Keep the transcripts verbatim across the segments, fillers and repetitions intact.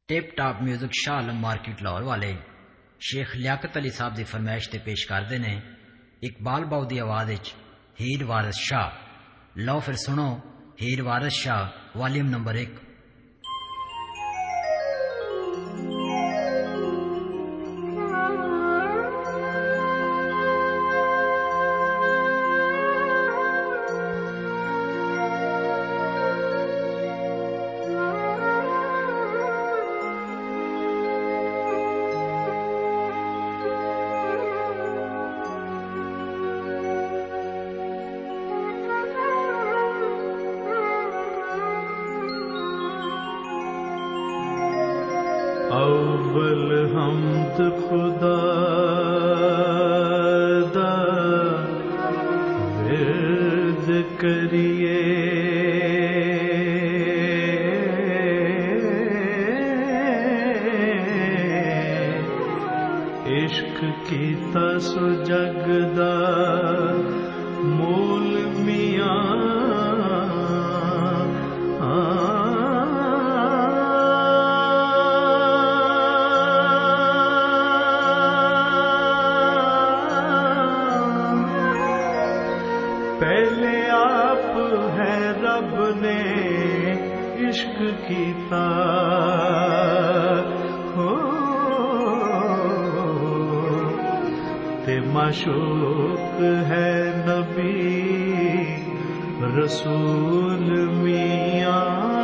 Tip top music Shah Alam market Lahore वाले शेख लियाकत अली साहब की फरमाइश ते पेश करते हैं इकबाल बाऊ की आवाज़ विच हीर वारिस शाह। लो फिर सुनो हीर वारिस शाह वॉल्यूम नंबर एक। अव्वल हमद खुदा दा विर्द करिए, इश्क कीता सो जगदा मूल मियां पहले आप है रब ने इश्क कीता हो ते माशूक है नबी रसूल मियां।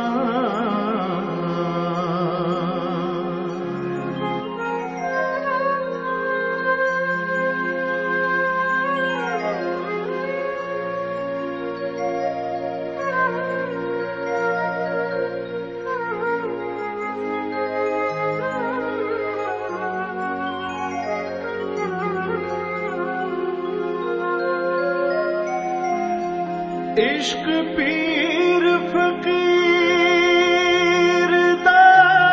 इश्क पीर फकीर दा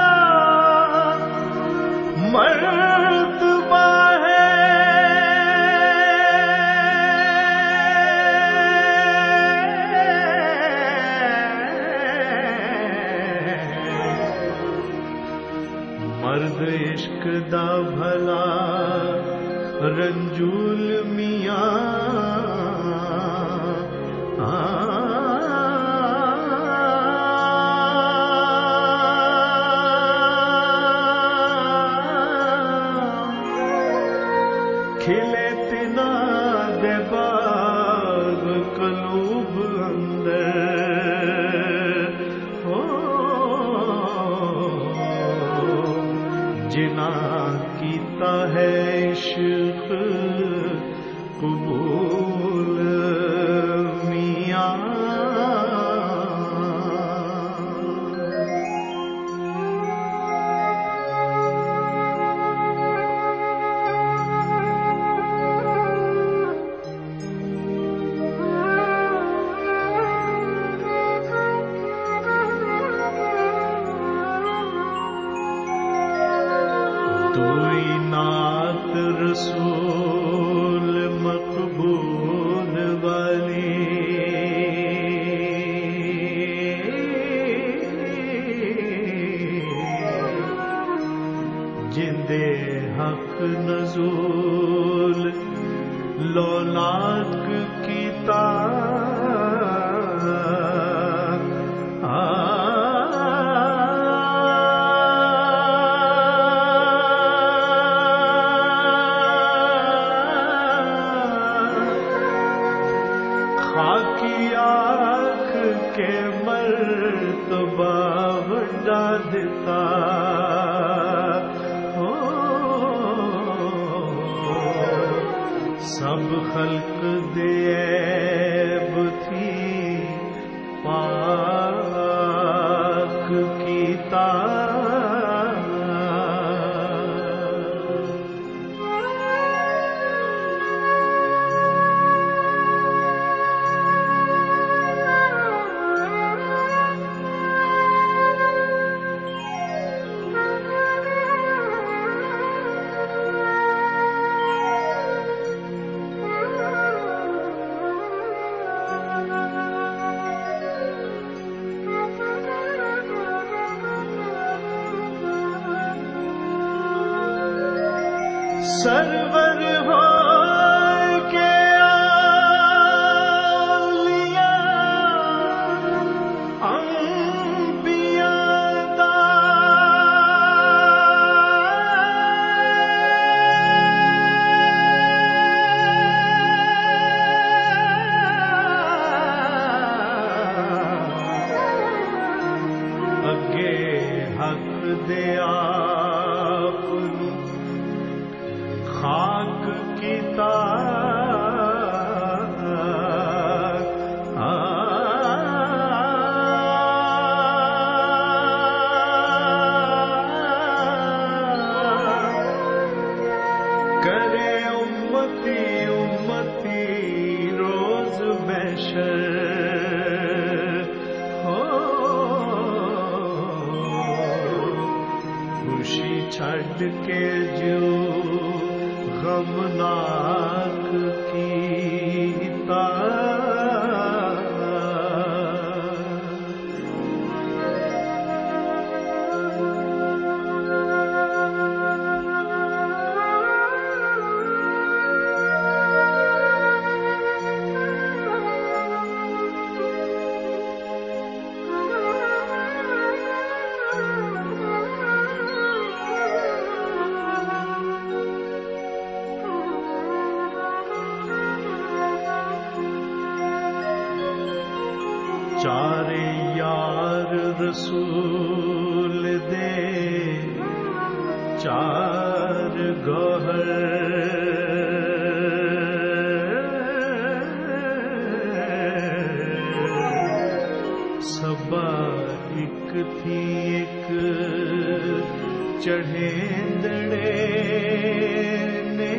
मर्तबा है, मर्द इश्क दा भला रंजूल मियां खिले तिना दे बाग कलूब अंदर हो, जिना कीता है इश्क कबूल मियां। दुई नात रसूल मकबूल वाली, जिंदे हक नजूल लौलाक कीता खाकी आँख के मर्तबा वड्डा दिता हो, सब खल्क दे ऐब थी पाक कीता। सरवर हो के आलिया अंबिया दा अगे हक दे खाक कीता करे उम्मती उम्मती रोज महशर हो खुशी छड़ के जो गमनाक कीता चारे यार रसूल दे चार गौहर सबा एक थी एक चढ़ेंदड़े ने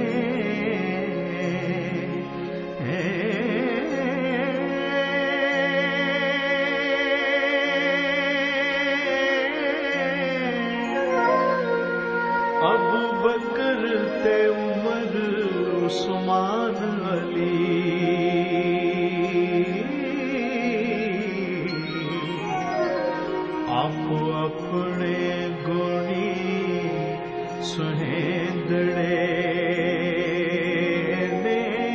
अबू बकर ते उमर उस्मान अली आपो अपने गुणी सुहेंदड़े ने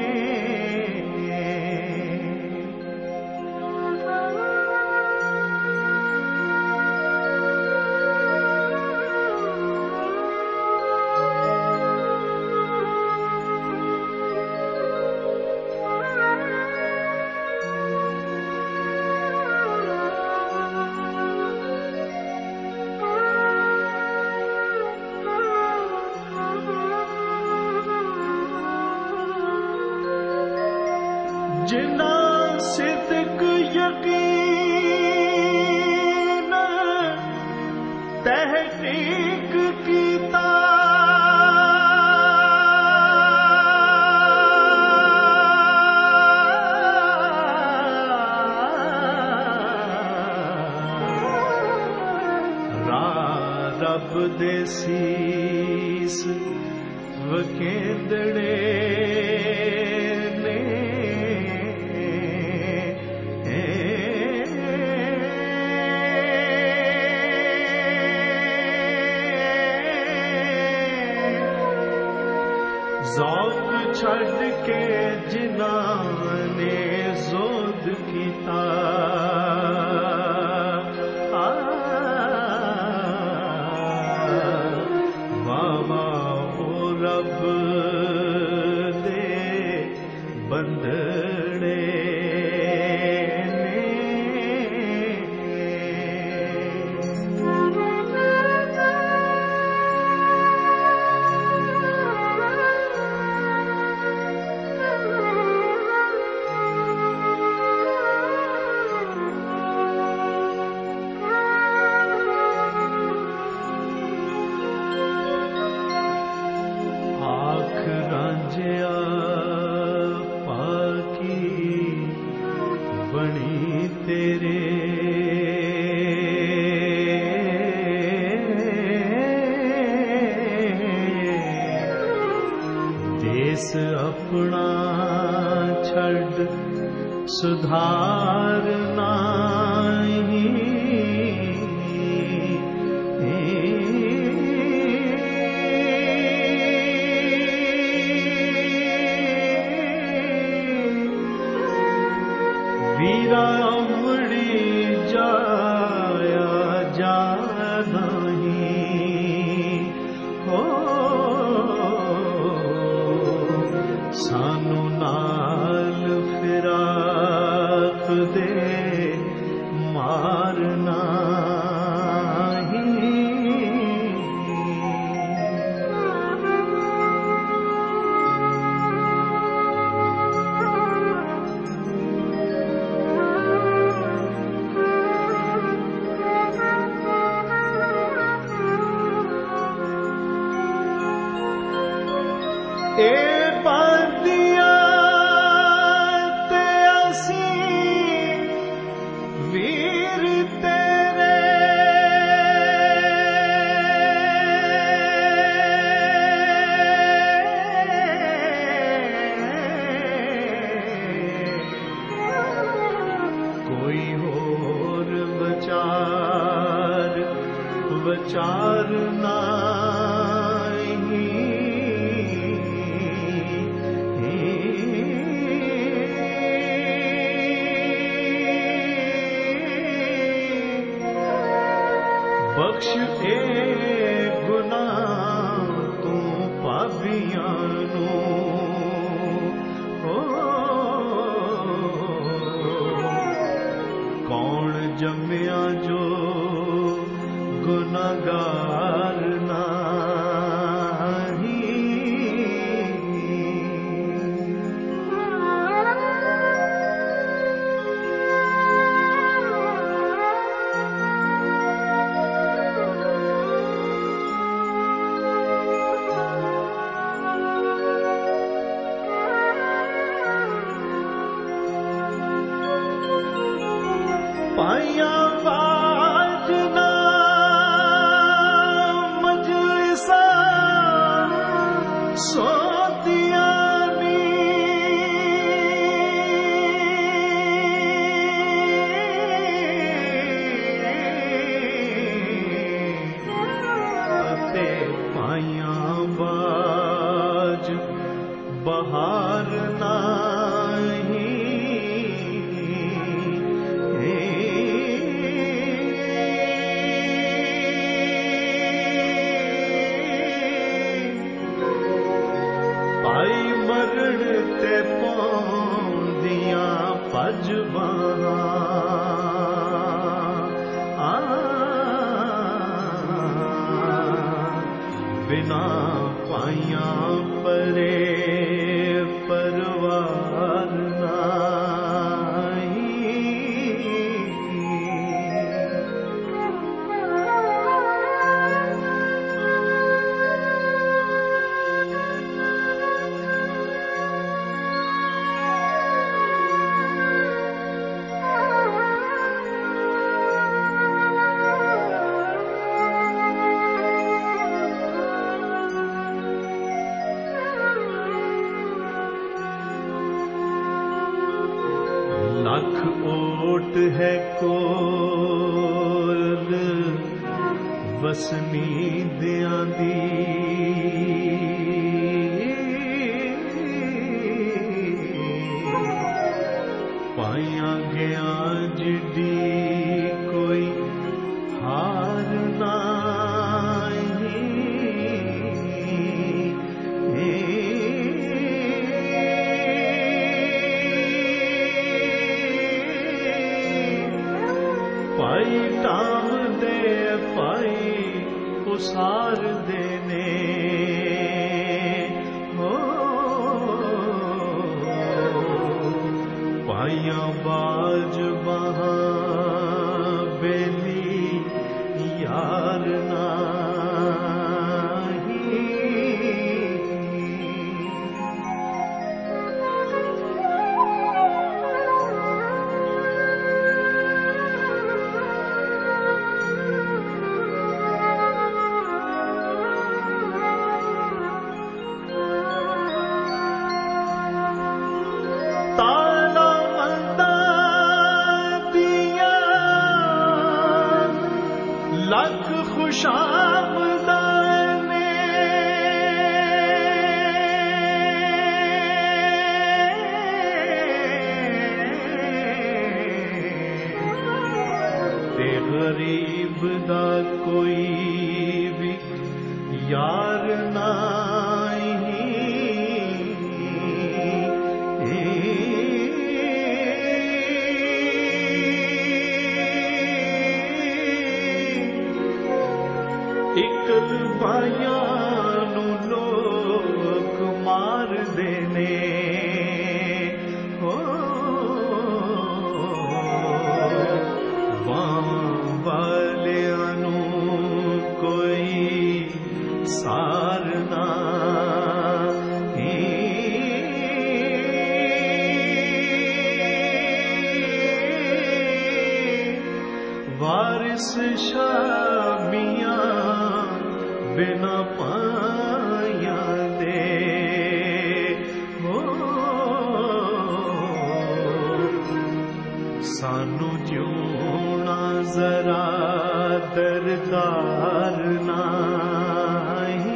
जिना सिद्क यकीन तहकीक कीता रा रब दे सीस वकेंदड़े ज़ौक़ छड़ के जिना ने ज़ोद कीता वावा ओ रब दे बंदड़े देस अपना छड़ सुधार नाही ए बादिया ते असी वीर तेरे कोई होर विचार विचार नाही बख्श ए गुनाह तू पापियां नू ओ कौन जम्मिया जो गुनाहगार नाही पाया बाजना मजलिसा सोतियानी ते पाया बाज बहार नाही पाई मरण ते पौंदियां पजबां आ बिना पाइयां परे परवार नाही लख ओट है कोल वसनी दियां दी पाइया गया जिडी कोई हार नाही पाई टाम दे पाई उसार देने हो पाइया बाज बहा बेली यार नाही ताला मंदा दिया लख खुशामदाने ते गरीब दा कोई भी यार नाही इकल भाइयां नू लोग मार देने हो वां वालियां नू कोई सार नाही वारिस शामियां बिना पाया दे हो सानू जिउना जरा दरकार नाही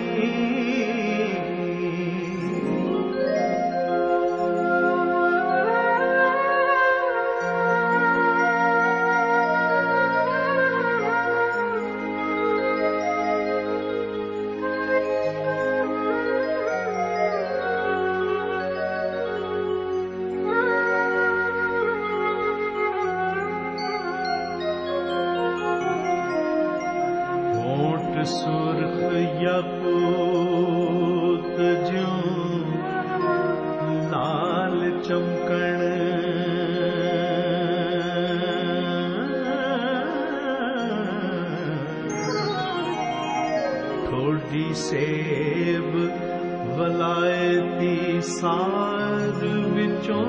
सुर्ख याकूत ज्यों लाल चमकण ठोडी सेब वलायती सार विचों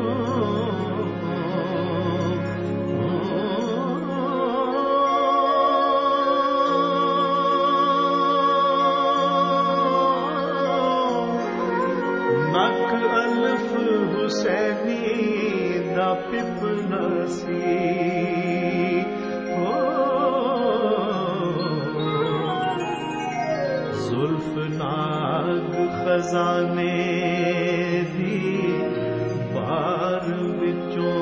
हुसैनी दा पिपला सी हो जुल्फ नाग खजाने दी बार विचों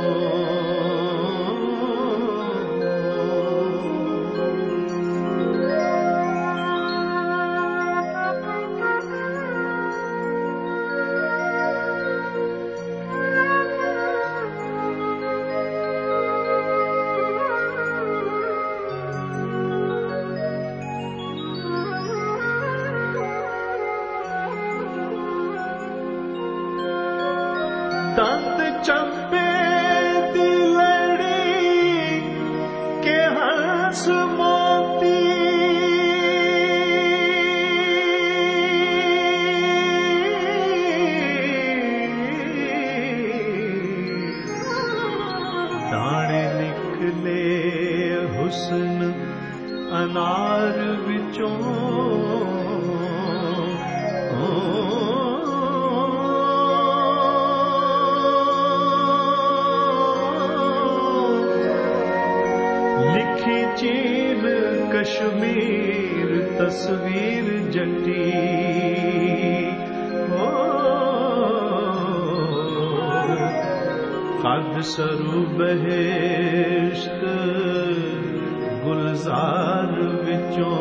दंद चंपे दी लड़ी के हंस मोती दाने निकले हुस्न अनार विचों चीन कश्मीर तस्वीर जटी हो कद सरू बहिश्त गुलजार विचों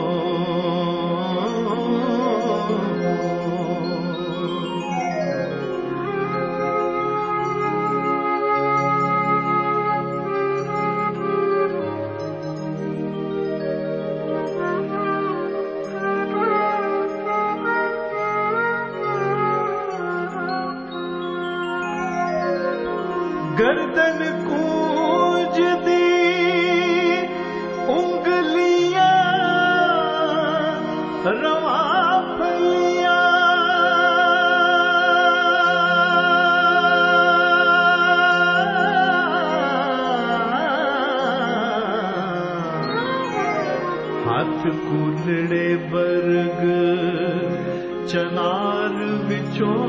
गर्दन कूंज दी उंगलियां रवा फलियां हाथ कूलड़े बरग चनार विचों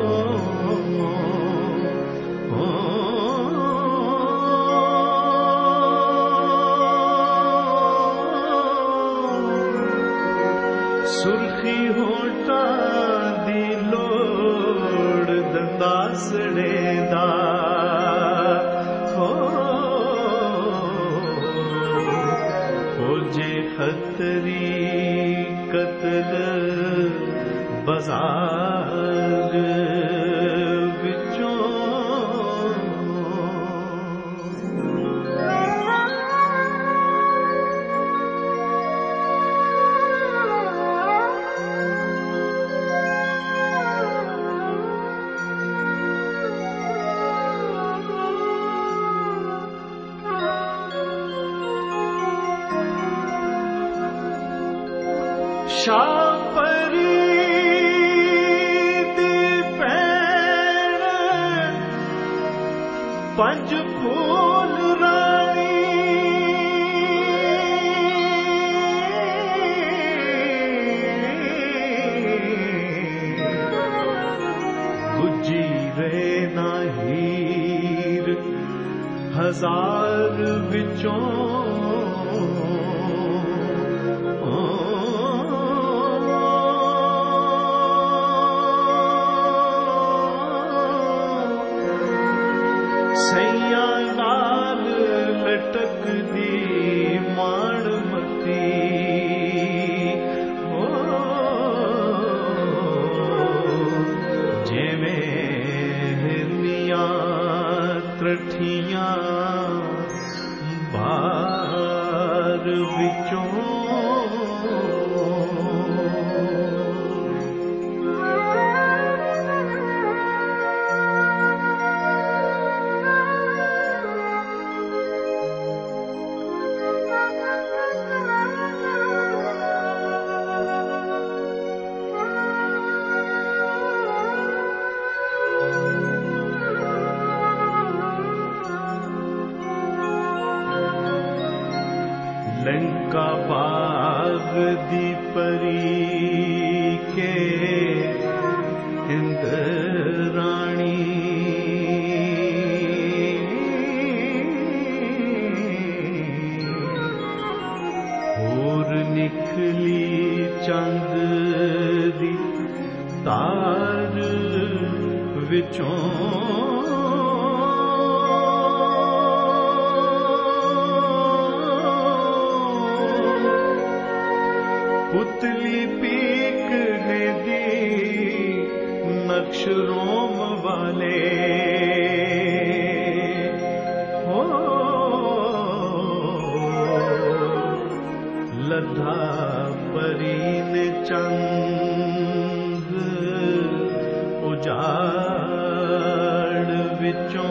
सुर्खी होठा दी लोड़ दंदासड़े दा हो जे खतरी कतल बाजार विचों शापरी दी भैण पंज फूल रानी हजार विचों सैया नाल लटक दी माणमती हो जिवें हिरनियां त्रठियां बार विचों लंका बाग दी परी के इंद्राणी और निकली चंद दी तार विचों पुतली पीक ने दी नक्श रोम वाले हो लधा परी ने चंद उजाड़ विचों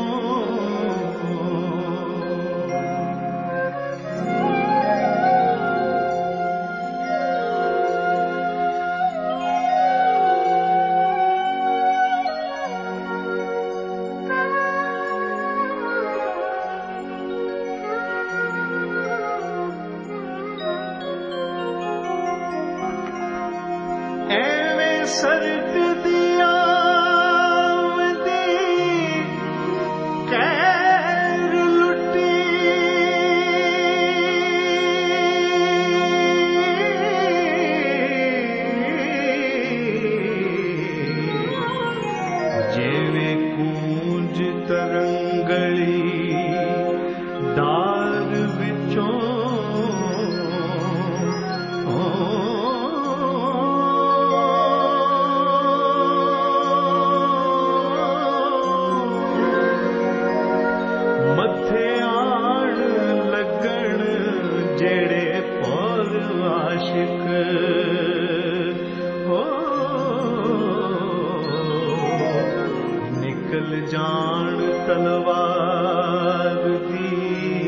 एवें सरक दिया कैर लुटी जिवें कूंज तरंगली डार विचों मथे आण लगण जेड़े पौर आशिक हो निकल जान तलवार दी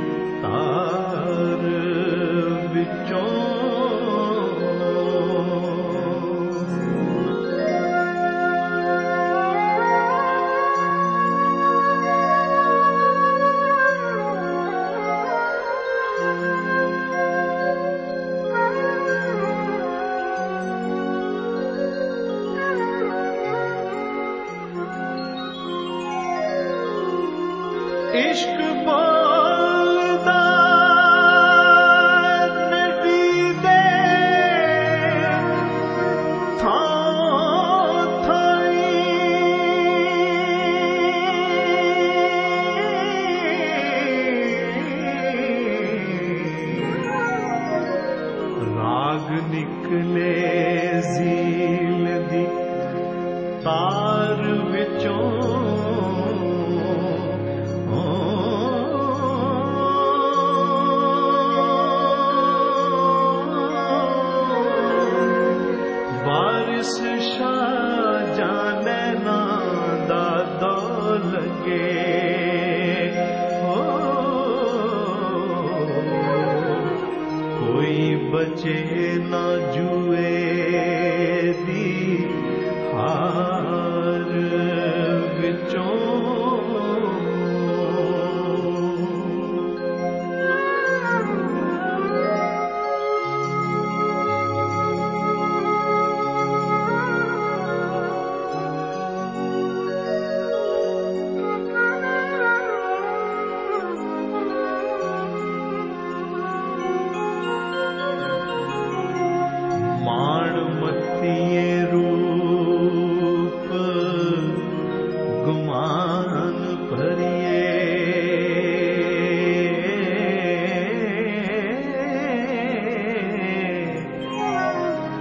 तार विचों इश्क बोलदा नबी दे थां थाई राग निकले झील दी तार विचों बारिश शाह जाने ना दादो लगे हो कोई बचे ना जुए दी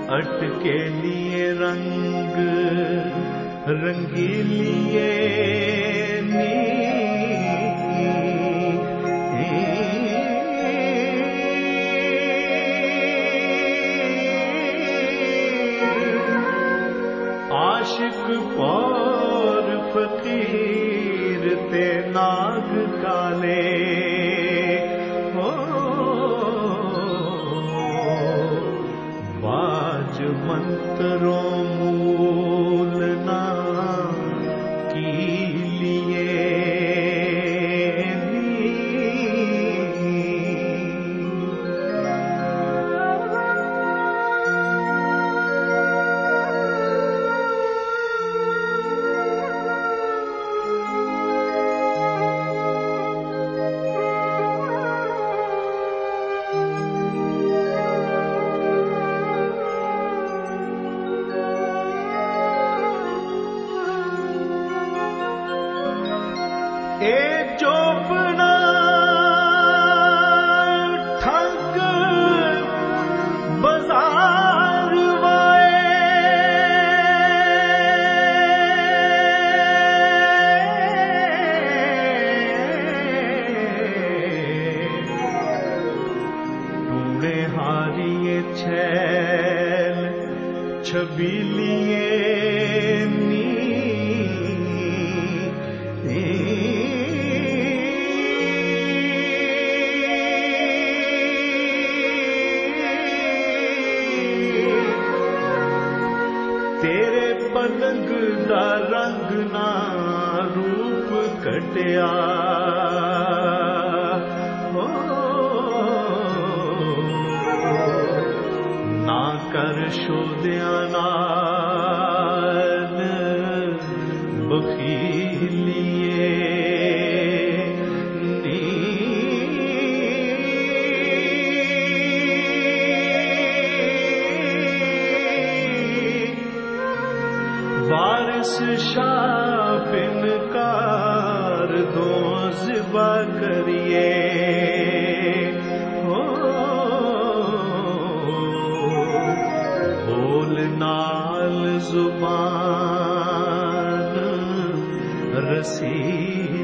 अटके लिए रंग रंगीलिए नी आशिक और फकीर ते नाग काले हो बाज मंत्रों मूल ना की लिए ए चोपड़ा ठग बाजार वाए टूणे हारिए छैल छबीलिए तेरे पलंग दा रंग ना रूप कटिया हो ना कर शोदिया नाल बखीलिए वारिस शाह बिनकार दो ज़िबा करिए हो बोल नाल जुबान रसी